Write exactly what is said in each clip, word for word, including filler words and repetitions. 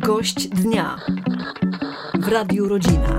Gość dnia w Radiu Rodzina.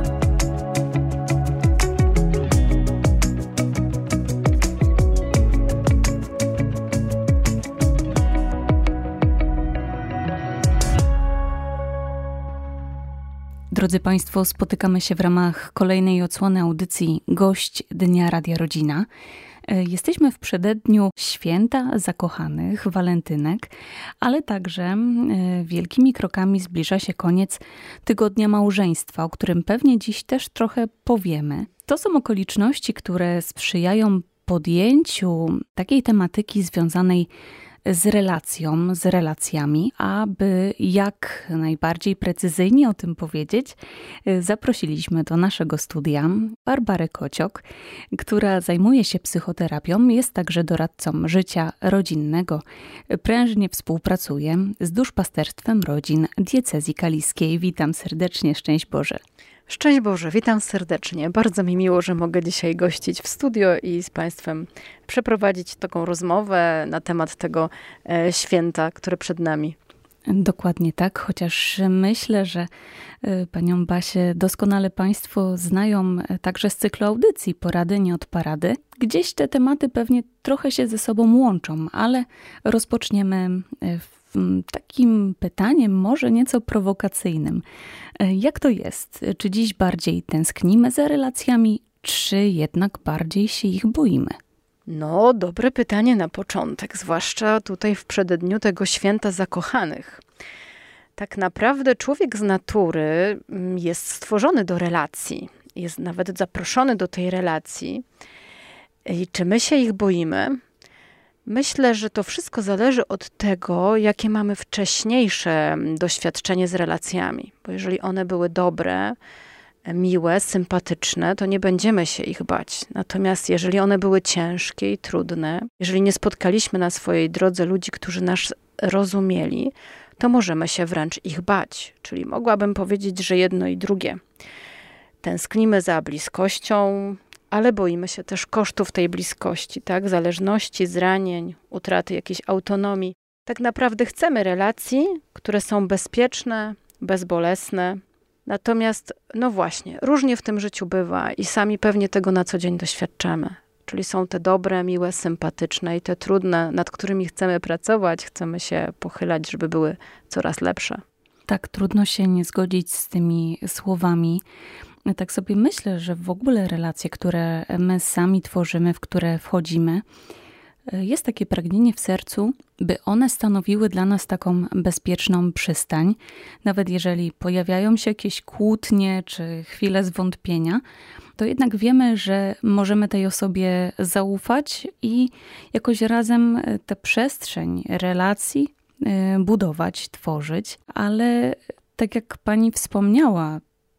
Drodzy Państwo, spotykamy się w ramach kolejnej odsłony audycji Gość Dnia Radia Rodzina. Jesteśmy w przededniu święta zakochanych, walentynek, ale także wielkimi krokami zbliża się koniec tygodnia małżeństwa, o którym pewnie dziś też trochę powiemy. To są okoliczności, które sprzyjają podjęciu takiej tematyki związanej z relacją, z relacjami. Aby jak najbardziej precyzyjnie o tym powiedzieć, zaprosiliśmy do naszego studia Barbarę Kociok, która zajmuje się psychoterapią, jest także doradcą życia rodzinnego. Prężnie współpracuje z duszpasterstwem rodzin diecezji kaliskiej. Witam serdecznie, szczęść Boże. Szczęść Boże, witam serdecznie. Bardzo mi miło, że mogę dzisiaj gościć w studio i z Państwem przeprowadzić taką rozmowę na temat tego e, święta, które przed nami. Dokładnie tak, chociaż myślę, że Panią Basię doskonale Państwo znają także z cyklu audycji Porady nie od parady. Gdzieś te tematy pewnie trochę się ze sobą łączą, ale rozpoczniemy w takim pytaniem, może nieco prowokacyjnym. Jak to jest? Czy dziś bardziej tęsknimy za relacjami, czy jednak bardziej się ich boimy? No, dobre pytanie na początek, zwłaszcza tutaj w przededniu tego święta zakochanych. Tak naprawdę człowiek z natury jest stworzony do relacji, jest nawet zaproszony do tej relacji. I czy my się ich boimy? Myślę, że to wszystko zależy od tego, jakie mamy wcześniejsze doświadczenie z relacjami. Bo jeżeli one były dobre, miłe, sympatyczne, to nie będziemy się ich bać. Natomiast jeżeli one były ciężkie i trudne, jeżeli nie spotkaliśmy na swojej drodze ludzi, którzy nas rozumieli, to możemy się wręcz ich bać. Czyli mogłabym powiedzieć, że jedno i drugie. Tęsknimy za bliskością, ale boimy się też kosztów tej bliskości, tak? Zależności, zranień, utraty jakiejś autonomii. Tak naprawdę chcemy relacji, które są bezpieczne, bezbolesne. Natomiast, no właśnie, różnie w tym życiu bywa i sami pewnie tego na co dzień doświadczamy. Czyli są te dobre, miłe, sympatyczne i te trudne, nad którymi chcemy pracować, chcemy się pochylać, żeby były coraz lepsze. Tak, trudno się nie zgodzić z tymi słowami. Tak sobie myślę, że w ogóle relacje, które my sami tworzymy, w które wchodzimy, jest takie pragnienie w sercu, by one stanowiły dla nas taką bezpieczną przystań. Nawet jeżeli pojawiają się jakieś kłótnie czy chwile zwątpienia, to jednak wiemy, że możemy tej osobie zaufać i jakoś razem tę przestrzeń relacji budować, tworzyć. Ale tak jak Pani wspomniała,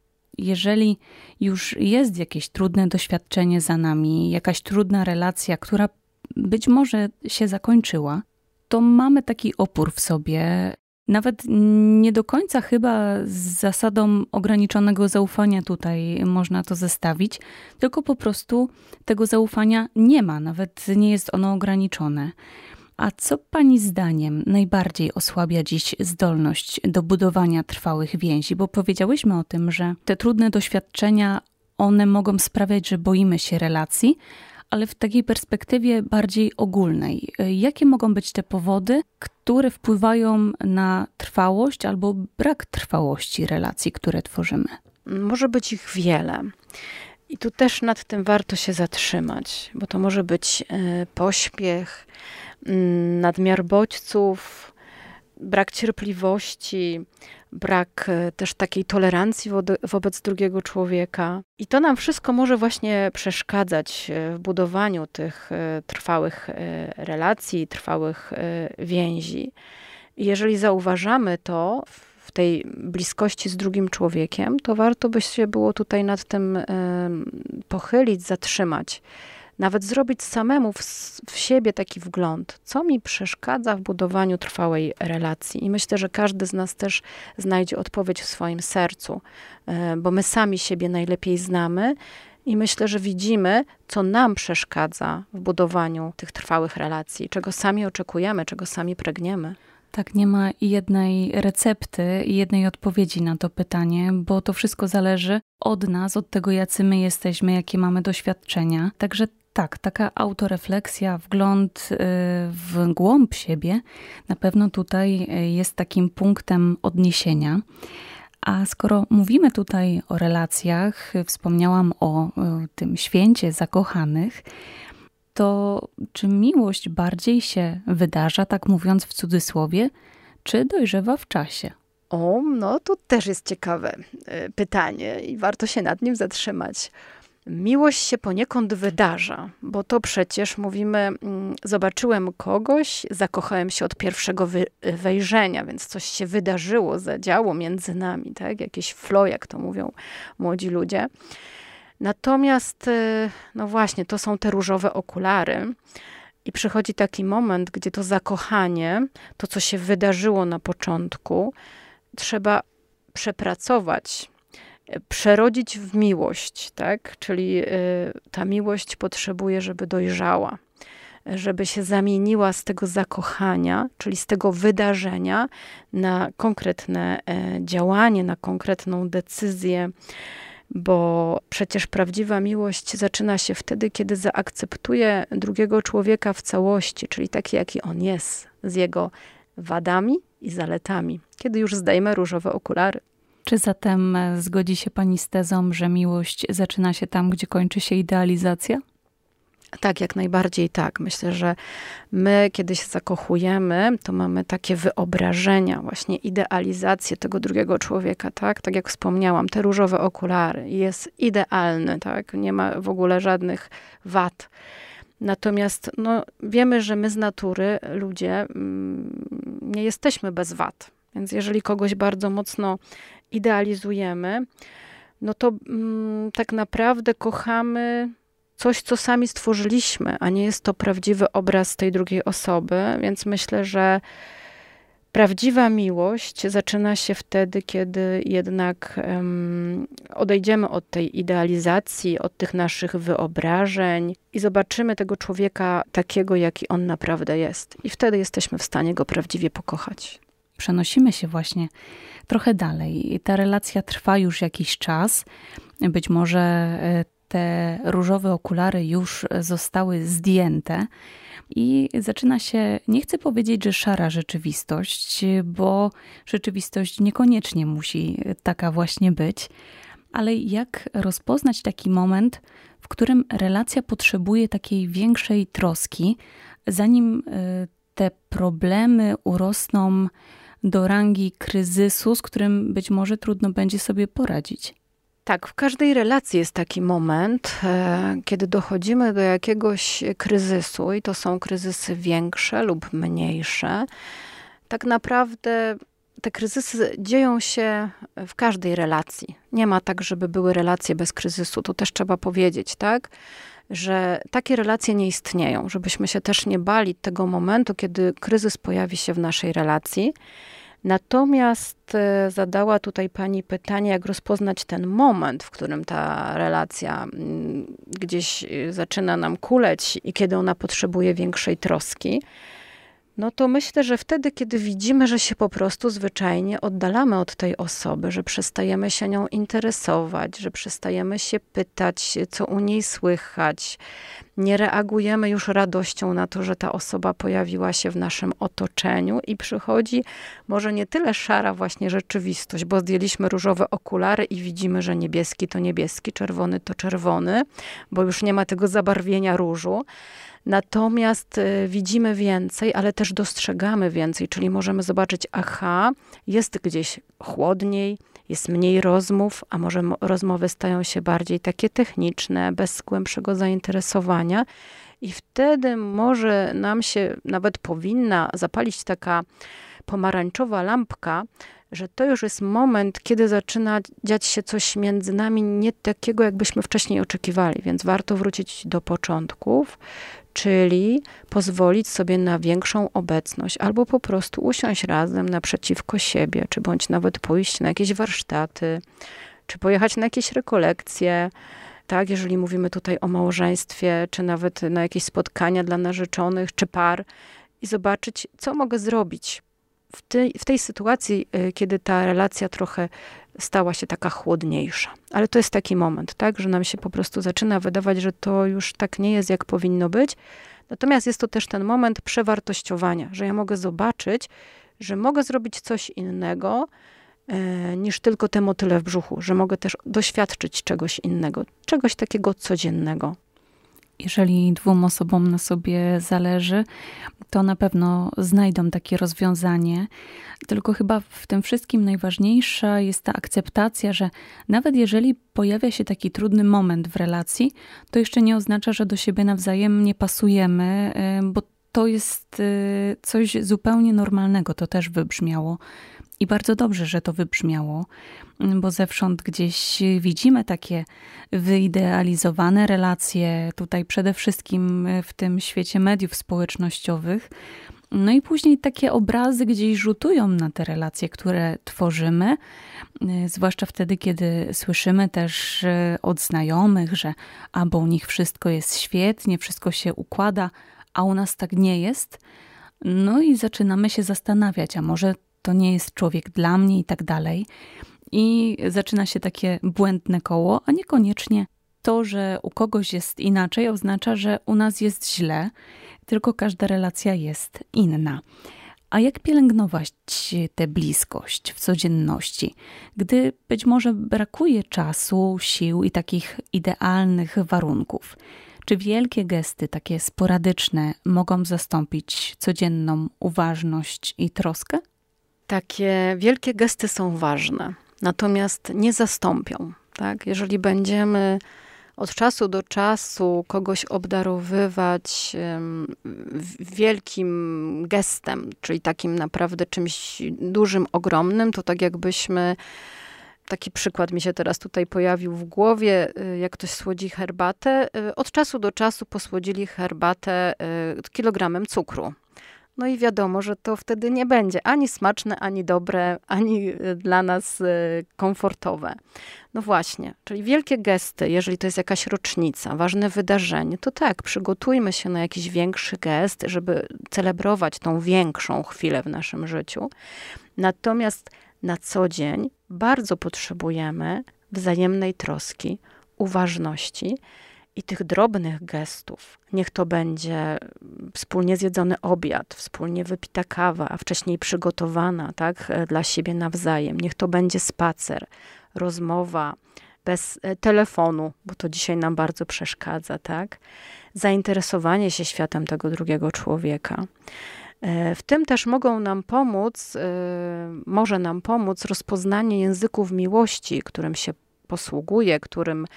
jeżeli już jest jakieś trudne doświadczenie za nami, jakaś trudna relacja, która być może się zakończyła, to mamy taki opór w sobie, nawet nie do końca chyba z zasadą ograniczonego zaufania tutaj można to zestawić, tylko po prostu tego zaufania nie ma, nawet nie jest ono ograniczone. A co Pani zdaniem najbardziej osłabia dziś zdolność do budowania trwałych więzi? Bo powiedziałyśmy o tym, że te trudne doświadczenia, one mogą sprawiać, że boimy się relacji, ale w takiej perspektywie bardziej ogólnej. Jakie mogą być te powody, które wpływają na trwałość albo brak trwałości relacji, które tworzymy? Może być ich wiele. I tu też nad tym warto się zatrzymać, bo to może być pośpiech, nadmiar bodźców, brak cierpliwości, brak też takiej tolerancji wobec drugiego człowieka. I to nam wszystko może właśnie przeszkadzać w budowaniu tych trwałych relacji, trwałych więzi. I jeżeli zauważamy to w tej bliskości z drugim człowiekiem, to warto by się było tutaj nad tym pochylić, zatrzymać. Nawet zrobić samemu w, w siebie taki wgląd, co mi przeszkadza w budowaniu trwałej relacji. I myślę, że każdy z nas też znajdzie odpowiedź w swoim sercu, bo my sami siebie najlepiej znamy i myślę, że widzimy, co nam przeszkadza w budowaniu tych trwałych relacji, czego sami oczekujemy, czego sami pragniemy. Tak, nie ma jednej recepty i jednej odpowiedzi na to pytanie, bo to wszystko zależy od nas, od tego, jacy my jesteśmy, jakie mamy doświadczenia. Także tak, taka autorefleksja, wgląd w głąb siebie na pewno tutaj jest takim punktem odniesienia. A skoro mówimy tutaj o relacjach, wspomniałam o tym święcie zakochanych, to czy miłość bardziej się wydarza, tak mówiąc w cudzysłowie, czy dojrzewa w czasie? O, no to też jest ciekawe pytanie i warto się nad nim zatrzymać. Miłość się poniekąd wydarza, bo to przecież mówimy, zobaczyłem kogoś, zakochałem się od pierwszego wejrzenia, więc coś się wydarzyło, zadziało między nami, tak? Jakieś flow, jak to mówią młodzi ludzie. Natomiast, no właśnie, to są te różowe okulary i przychodzi taki moment, gdzie to zakochanie, to co się wydarzyło na początku, trzeba przepracować, przerodzić w miłość, tak? Czyli ta miłość potrzebuje, żeby dojrzała, żeby się zamieniła z tego zakochania, czyli z tego wydarzenia na konkretne działanie, na konkretną decyzję, bo przecież prawdziwa miłość zaczyna się wtedy, kiedy zaakceptuje drugiego człowieka w całości, czyli taki, jaki on jest, z jego wadami i zaletami, kiedy już zdejmę różowe okulary. Czy zatem zgodzi się pani z tezą, że miłość zaczyna się tam, gdzie kończy się idealizacja? Tak, jak najbardziej tak. Myślę, że my, kiedy się zakochujemy, to mamy takie wyobrażenia, właśnie idealizację tego drugiego człowieka, tak? Tak jak wspomniałam, te różowe okulary. Jest idealny, tak? Nie ma w ogóle żadnych wad. Natomiast no, wiemy, że my z natury, ludzie, nie jesteśmy bez wad. Więc jeżeli kogoś bardzo mocno idealizujemy, no to mm, tak naprawdę kochamy coś, co sami stworzyliśmy, a nie jest to prawdziwy obraz tej drugiej osoby. Więc myślę, że prawdziwa miłość zaczyna się wtedy, kiedy jednak um, odejdziemy od tej idealizacji, od tych naszych wyobrażeń i zobaczymy tego człowieka takiego, jaki on naprawdę jest. I wtedy jesteśmy w stanie go prawdziwie pokochać. Przenosimy się właśnie trochę dalej. Ta relacja trwa już jakiś czas. Być może te różowe okulary już zostały zdjęte i zaczyna się, nie chcę powiedzieć, że szara rzeczywistość, bo rzeczywistość niekoniecznie musi taka właśnie być, ale jak rozpoznać taki moment, w którym relacja potrzebuje takiej większej troski, zanim te problemy urosną do rangi kryzysu, z którym być może trudno będzie sobie poradzić. Tak, w każdej relacji jest taki moment, e, kiedy dochodzimy do jakiegoś kryzysu i to są kryzysy większe lub mniejsze. Tak naprawdę te kryzysy dzieją się w każdej relacji. Nie ma tak, żeby były relacje bez kryzysu. To też trzeba powiedzieć, tak? Że takie relacje nie istnieją, żebyśmy się też nie bali tego momentu, kiedy kryzys pojawi się w naszej relacji. Natomiast zadała tutaj pani pytanie, jak rozpoznać ten moment, w którym ta relacja gdzieś zaczyna nam kuleć i kiedy ona potrzebuje większej troski. No to myślę, że wtedy, kiedy widzimy, że się po prostu zwyczajnie oddalamy od tej osoby, że przestajemy się nią interesować, że przestajemy się pytać, co u niej słychać, nie reagujemy już radością na to, że ta osoba pojawiła się w naszym otoczeniu i przychodzi może nie tyle szara właśnie rzeczywistość, bo zdjęliśmy różowe okulary i widzimy, że niebieski to niebieski, czerwony to czerwony, bo już nie ma tego zabarwienia różu. Natomiast y, widzimy więcej, ale też dostrzegamy więcej, czyli możemy zobaczyć, aha, jest gdzieś chłodniej, jest mniej rozmów, a może rozmowy stają się bardziej takie techniczne, bez głębszego zainteresowania. I wtedy może nam się, nawet powinna zapalić taka pomarańczowa lampka, że to już jest moment, kiedy zaczyna dziać się coś między nami nie takiego, jakbyśmy wcześniej oczekiwali. Więc warto wrócić do początków, czyli pozwolić sobie na większą obecność, albo po prostu usiąść razem naprzeciwko siebie, czy bądź nawet pójść na jakieś warsztaty, czy pojechać na jakieś rekolekcje, tak, jeżeli mówimy tutaj o małżeństwie, czy nawet na jakieś spotkania dla narzeczonych, czy par i zobaczyć, co mogę zrobić, w tej, w tej sytuacji, kiedy ta relacja trochę stała się taka chłodniejsza. Ale to jest taki moment, tak, że nam się po prostu zaczyna wydawać, że to już tak nie jest, jak powinno być. Natomiast jest to też ten moment przewartościowania, że ja mogę zobaczyć, że mogę zrobić coś innego e, niż tylko te motyle w brzuchu, że mogę też doświadczyć czegoś innego, czegoś takiego codziennego. Jeżeli dwóm osobom na sobie zależy, to na pewno znajdą takie rozwiązanie. Tylko chyba w tym wszystkim najważniejsza jest ta akceptacja, że nawet jeżeli pojawia się taki trudny moment w relacji, to jeszcze nie oznacza, że do siebie nawzajem nie pasujemy, bo to jest coś zupełnie normalnego. To też wybrzmiało. I bardzo dobrze, że to wybrzmiało, bo zewsząd gdzieś widzimy takie wyidealizowane relacje, tutaj przede wszystkim w tym świecie mediów społecznościowych. No i później takie obrazy gdzieś rzutują na te relacje, które tworzymy, zwłaszcza wtedy, kiedy słyszymy też od znajomych, że a bo u nich wszystko jest świetnie, wszystko się układa, a u nas tak nie jest. No i zaczynamy się zastanawiać, a może to nie jest człowiek dla mnie i tak dalej. I zaczyna się takie błędne koło, a niekoniecznie to, że u kogoś jest inaczej, oznacza, że u nas jest źle, tylko każda relacja jest inna. A jak pielęgnować tę bliskość w codzienności, gdy być może brakuje czasu, sił i takich idealnych warunków? Czy wielkie gesty, takie sporadyczne, mogą zastąpić codzienną uważność i troskę? Takie wielkie gesty są ważne, natomiast nie zastąpią. Tak? Jeżeli będziemy od czasu do czasu kogoś obdarowywać wielkim gestem, czyli takim naprawdę czymś dużym, ogromnym, to tak jakbyśmy, taki przykład mi się teraz tutaj pojawił w głowie, jak ktoś słodzi herbatę, od czasu do czasu posłodzili herbatę kilogramem cukru. No i wiadomo, że to wtedy nie będzie ani smaczne, ani dobre, ani dla nas komfortowe. No właśnie, czyli wielkie gesty, jeżeli to jest jakaś rocznica, ważne wydarzenie, to tak, przygotujmy się na jakiś większy gest, żeby celebrować tą większą chwilę w naszym życiu. Natomiast na co dzień bardzo potrzebujemy wzajemnej troski, uważności i tych drobnych gestów. Niech to będzie wspólnie zjedzony obiad, wspólnie wypita kawa, a wcześniej przygotowana, tak, dla siebie nawzajem. Niech to będzie spacer, rozmowa bez telefonu, bo to dzisiaj nam bardzo przeszkadza, tak? Zainteresowanie się światem tego drugiego człowieka. W tym też mogą nam pomóc, może nam pomóc rozpoznanie języków miłości, którym się posługuje, którym,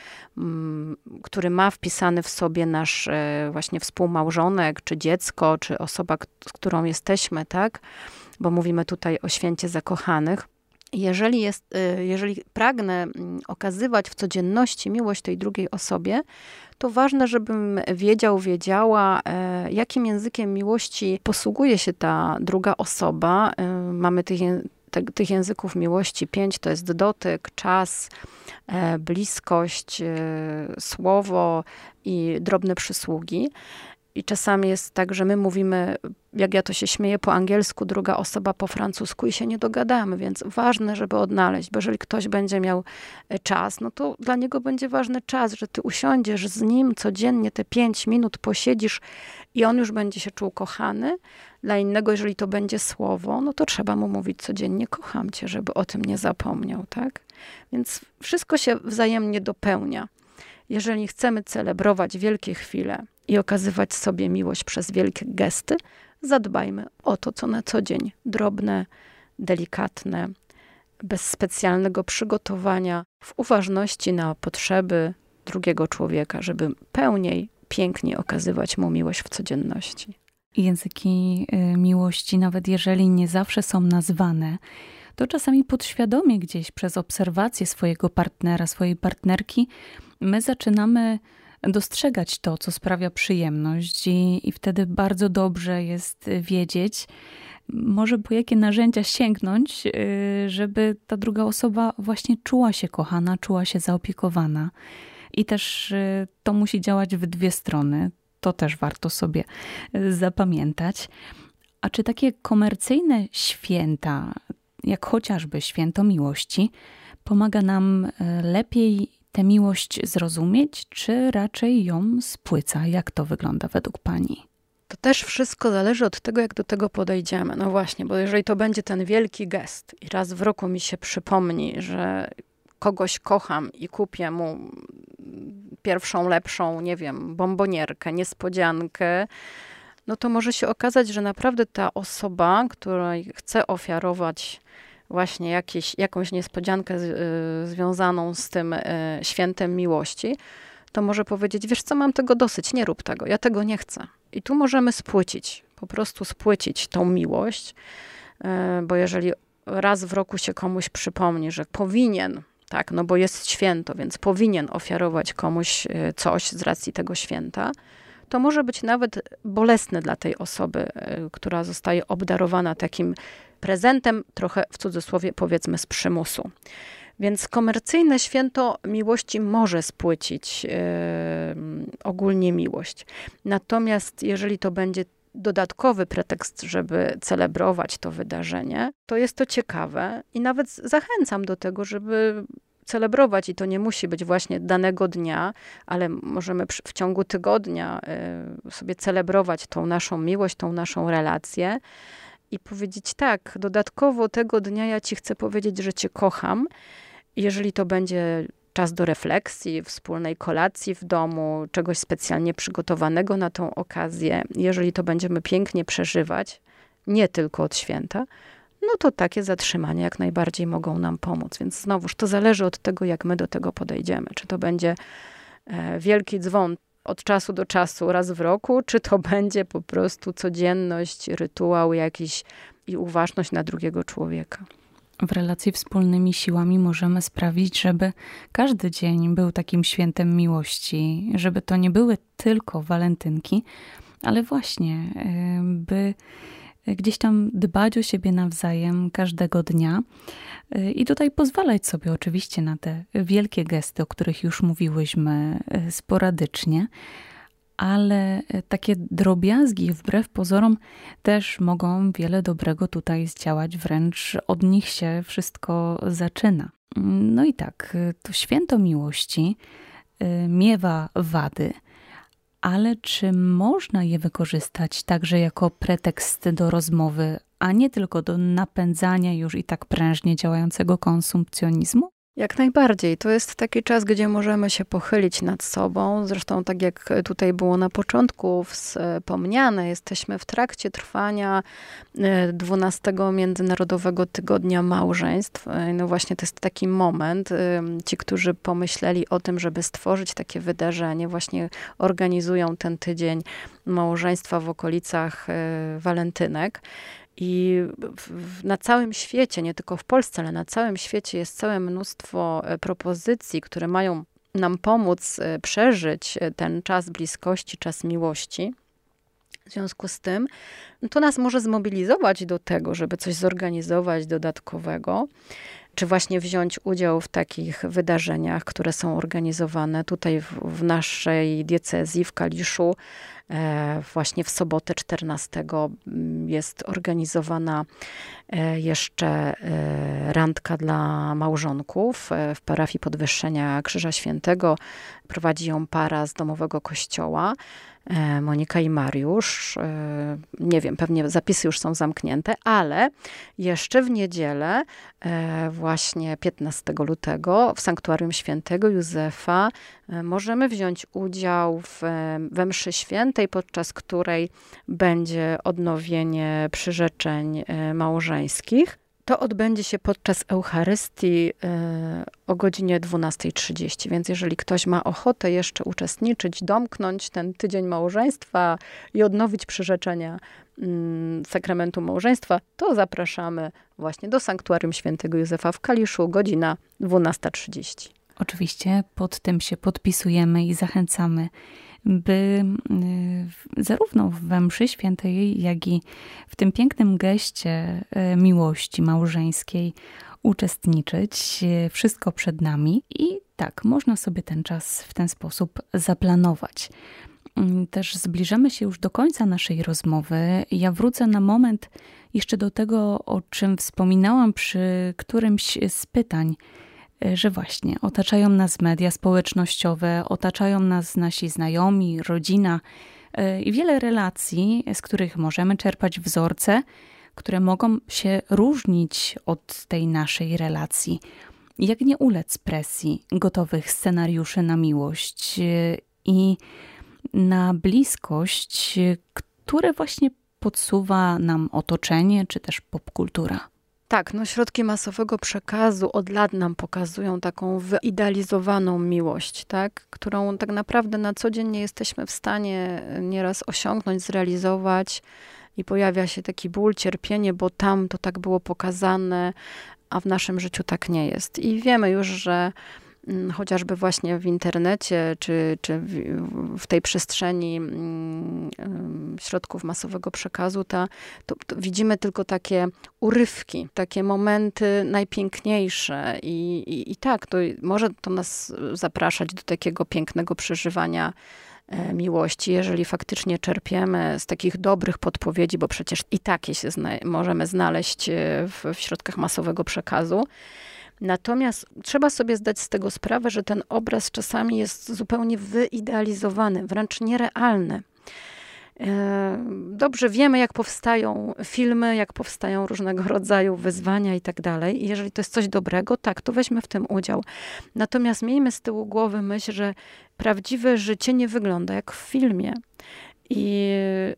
który ma wpisany w sobie nasz właśnie współmałżonek, czy dziecko, czy osoba, z którą jesteśmy, tak? Bo mówimy tutaj o święcie zakochanych. Jeżeli, jest, jeżeli pragnę okazywać w codzienności miłość tej drugiej osobie, to ważne, żebym wiedział, wiedziała, jakim językiem miłości posługuje się ta druga osoba. Mamy tych Te, tych języków miłości pięć, to jest dotyk, czas, e, bliskość, e, słowo i drobne przysługi. I czasami jest tak, że my mówimy, jak ja to się śmieję, po angielsku, druga osoba po francusku i się nie dogadamy, więc ważne, żeby odnaleźć, bo jeżeli ktoś będzie miał czas, no to dla niego będzie ważny czas, że ty usiądziesz z nim codziennie te pięć minut, posiedzisz i on już będzie się czuł kochany. Dla innego, jeżeli to będzie słowo, no to trzeba mu mówić codziennie kocham cię, żeby o tym nie zapomniał, tak? Więc wszystko się wzajemnie dopełnia. Jeżeli chcemy celebrować wielkie chwile i okazywać sobie miłość przez wielkie gesty, zadbajmy o to, co na co dzień. Drobne, delikatne, bez specjalnego przygotowania, w uważności na potrzeby drugiego człowieka, żeby pełniej, piękniej okazywać mu miłość w codzienności. Języki miłości, nawet jeżeli nie zawsze są nazwane, to czasami podświadomie gdzieś przez obserwację swojego partnera, swojej partnerki, my zaczynamy dostrzegać to, co sprawia przyjemność i, i wtedy bardzo dobrze jest wiedzieć, może po jakie narzędzia sięgnąć, żeby ta druga osoba właśnie czuła się kochana, czuła się zaopiekowana. I też to musi działać w dwie strony. To też warto sobie zapamiętać. A czy takie komercyjne święta, jak chociażby Święto Miłości, pomaga nam lepiej tę miłość zrozumieć, czy raczej ją spłyca? Jak to wygląda według pani? To też wszystko zależy od tego, jak do tego podejdziemy. No właśnie, bo jeżeli to będzie ten wielki gest i raz w roku mi się przypomni, że kogoś kocham i kupię mu pierwszą, lepszą, nie wiem, bombonierkę, niespodziankę, no to może się okazać, że naprawdę ta osoba, której chcę ofiarować właśnie jakieś, jakąś niespodziankę z, y, związaną z tym y, świętem miłości, to może powiedzieć, wiesz co, mam tego dosyć, nie rób tego, ja tego nie chcę. I tu możemy spłycić, po prostu spłycić tą miłość, y, bo jeżeli raz w roku się komuś przypomni, że powinien, tak, no bo jest święto, więc powinien ofiarować komuś y, coś z racji tego święta, to może być nawet bolesne dla tej osoby, y, która zostaje obdarowana takim prezentem, trochę w cudzysłowie powiedzmy z przymusu. Więc komercyjne święto miłości może spłycić yy, ogólnie miłość. Natomiast jeżeli to będzie dodatkowy pretekst, żeby celebrować to wydarzenie, to jest to ciekawe i nawet zachęcam do tego, żeby celebrować i to nie musi być właśnie danego dnia, ale możemy w ciągu tygodnia yy, sobie celebrować tą naszą miłość, tą naszą relację. I powiedzieć tak, dodatkowo tego dnia ja ci chcę powiedzieć, że cię kocham. Jeżeli to będzie czas do refleksji, wspólnej kolacji w domu, czegoś specjalnie przygotowanego na tą okazję, jeżeli to będziemy pięknie przeżywać, nie tylko od święta, no to takie zatrzymania jak najbardziej mogą nam pomóc. Więc znowuż to zależy od tego, jak my do tego podejdziemy. Czy to będzie e, wielki dzwon od czasu do czasu, raz w roku, czy to będzie po prostu codzienność, rytuał jakiś i uważność na drugiego człowieka. W relacji wspólnymi siłami możemy sprawić, żeby każdy dzień był takim świętem miłości, żeby to nie były tylko walentynki, ale właśnie, by gdzieś tam dbać o siebie nawzajem każdego dnia i tutaj pozwalać sobie oczywiście na te wielkie gesty, o których już mówiłyśmy sporadycznie, ale takie drobiazgi wbrew pozorom też mogą wiele dobrego tutaj zdziałać, wręcz od nich się wszystko zaczyna. No i tak, to święto miłości miewa wady, ale czy można je wykorzystać także jako pretekst do rozmowy, a nie tylko do napędzania już i tak prężnie działającego konsumpcjonizmu? Jak najbardziej. To jest taki czas, gdzie możemy się pochylić nad sobą. Zresztą tak jak tutaj było na początku wspomniane, jesteśmy w trakcie trwania dwunastego Międzynarodowego Tygodnia Małżeństw. No właśnie to jest taki moment. Ci, którzy pomyśleli o tym, żeby stworzyć takie wydarzenie, właśnie organizują ten tydzień małżeństwa w okolicach walentynek. I w, na całym świecie, nie tylko w Polsce, ale na całym świecie jest całe mnóstwo propozycji, które mają nam pomóc przeżyć ten czas bliskości, czas miłości. W związku z tym to nas może zmobilizować do tego, żeby coś zorganizować dodatkowego, czy właśnie wziąć udział w takich wydarzeniach, które są organizowane tutaj w, w naszej diecezji, w Kaliszu. E, właśnie w sobotę czternastego jest organizowana e, jeszcze e, randka dla małżonków e, w parafii Podwyższenia Krzyża Świętego. Prowadzi ją para z domowego kościoła. Monika i Mariusz. Nie wiem, pewnie zapisy już są zamknięte, ale jeszcze w niedzielę, właśnie piętnastego lutego, w Sanktuarium Świętego Józefa możemy wziąć udział w, we mszy świętej, podczas której będzie odnowienie przyrzeczeń małżeńskich. To odbędzie się podczas Eucharystii o godzinie dwunastej trzydzieści, więc jeżeli ktoś ma ochotę jeszcze uczestniczyć, domknąć ten tydzień małżeństwa i odnowić przyrzeczenia sakramentu małżeństwa, to zapraszamy właśnie do Sanktuarium Świętego Józefa w Kaliszu, godzina dwunasta trzydzieści. Oczywiście pod tym się podpisujemy i zachęcamy, by zarówno we mszy świętej, jak i w tym pięknym geście miłości małżeńskiej uczestniczyć. Wszystko przed nami i tak, można sobie ten czas w ten sposób zaplanować. Też zbliżamy się już do końca naszej rozmowy. Ja wrócę na moment jeszcze do tego, o czym wspominałam przy którymś z pytań, że właśnie otaczają nas media społecznościowe, otaczają nas nasi znajomi, rodzina i wiele relacji, z których możemy czerpać wzorce, które mogą się różnić od tej naszej relacji. Jak nie ulec presji gotowych scenariuszy na miłość i na bliskość, które właśnie podsuwa nam otoczenie, czy też popkultura. Tak, no środki masowego przekazu od lat nam pokazują taką wyidealizowaną miłość, tak? Którą tak naprawdę na co dzień nie jesteśmy w stanie nieraz osiągnąć, zrealizować i pojawia się taki ból, cierpienie, bo tam to tak było pokazane, a w naszym życiu tak nie jest. I wiemy już, że chociażby właśnie w internecie, czy, czy w, w tej przestrzeni środków masowego przekazu, ta, to, to widzimy tylko takie urywki, takie momenty najpiękniejsze. I, i, i tak, to może to nas zapraszać do takiego pięknego przeżywania miłości, jeżeli faktycznie czerpiemy z takich dobrych podpowiedzi, bo przecież i takie się zna- możemy znaleźć w, w środkach masowego przekazu. Natomiast trzeba sobie zdać z tego sprawę, że ten obraz czasami jest zupełnie wyidealizowany, wręcz nierealny. Dobrze wiemy, jak powstają filmy, jak powstają różnego rodzaju wyzwania i tak dalej. I jeżeli to jest coś dobrego, tak, to weźmy w tym udział. Natomiast miejmy z tyłu głowy myśl, że prawdziwe życie nie wygląda jak w filmie. I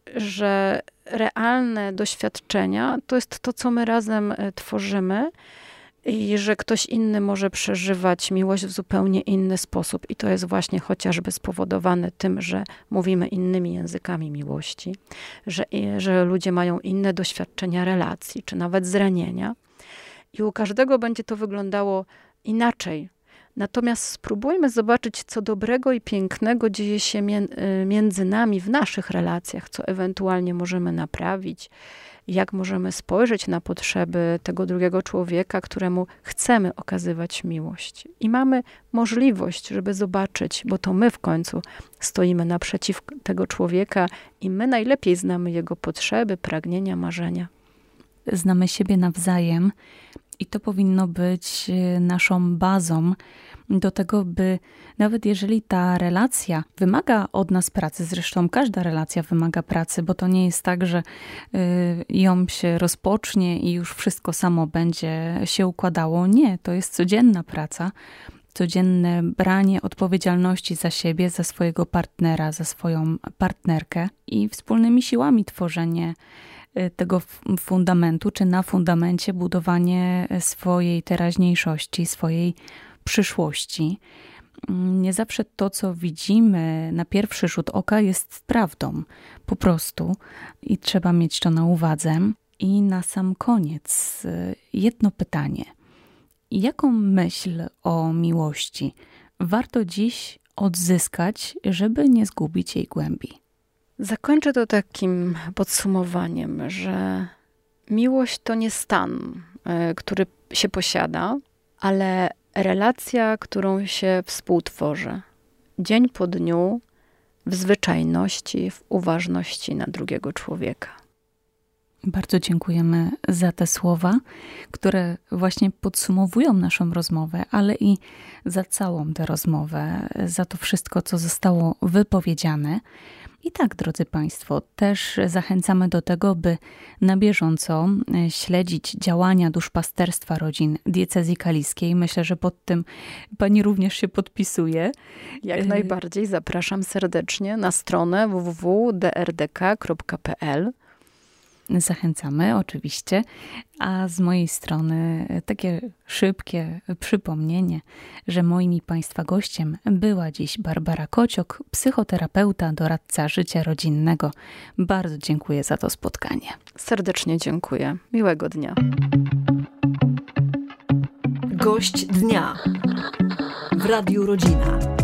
że realne doświadczenia to jest to, co my razem tworzymy. I że ktoś inny może przeżywać miłość w zupełnie inny sposób. I to jest właśnie chociażby spowodowane tym, że mówimy innymi językami miłości, że, że ludzie mają inne doświadczenia relacji, czy nawet zranienia. I u każdego będzie to wyglądało inaczej. Natomiast spróbujmy zobaczyć, co dobrego i pięknego dzieje się między nami w naszych relacjach, co ewentualnie możemy naprawić, jak możemy spojrzeć na potrzeby tego drugiego człowieka, któremu chcemy okazywać miłość. I mamy możliwość, żeby zobaczyć, bo to my w końcu stoimy naprzeciw tego człowieka i my najlepiej znamy jego potrzeby, pragnienia, marzenia. Znamy siebie nawzajem i to powinno być naszą bazą do tego, by nawet jeżeli ta relacja wymaga od nas pracy, zresztą każda relacja wymaga pracy, bo to nie jest tak, że ją się rozpocznie i już wszystko samo będzie się układało. Nie, to jest codzienna praca, codzienne branie odpowiedzialności za siebie, za swojego partnera, za swoją partnerkę i wspólnymi siłami tworzenie tego fundamentu, czy na fundamencie budowanie swojej teraźniejszości, swojej przyszłości. Nie zawsze to, co widzimy na pierwszy rzut oka, jest prawdą. Po prostu. I trzeba mieć to na uwadze. I na sam koniec jedno pytanie. Jaką myśl o miłości warto dziś odzyskać, żeby nie zgubić jej głębi? Zakończę to takim podsumowaniem, że miłość to nie stan, który się posiada, ale relacja, którą się współtworzy. Dzień po dniu, w zwyczajności, w uważności na drugiego człowieka. Bardzo dziękujemy za te słowa, które właśnie podsumowują naszą rozmowę, ale i za całą tę rozmowę, za to wszystko, co zostało wypowiedziane. I tak, drodzy Państwo, też zachęcamy do tego, by na bieżąco śledzić działania duszpasterstwa rodzin diecezji kaliskiej. Myślę, że pod tym Pani również się podpisuje. Jak najbardziej zapraszam serdecznie na stronę w w w kropka d r d k kropka p l. Zachęcamy oczywiście, a z mojej strony takie szybkie przypomnienie, że moim i Państwa gościem była dziś Barbara Kociok, psychoterapeuta, doradca życia rodzinnego. Bardzo dziękuję za to spotkanie. Serdecznie dziękuję. Miłego dnia. Gość dnia w Radiu Rodzina.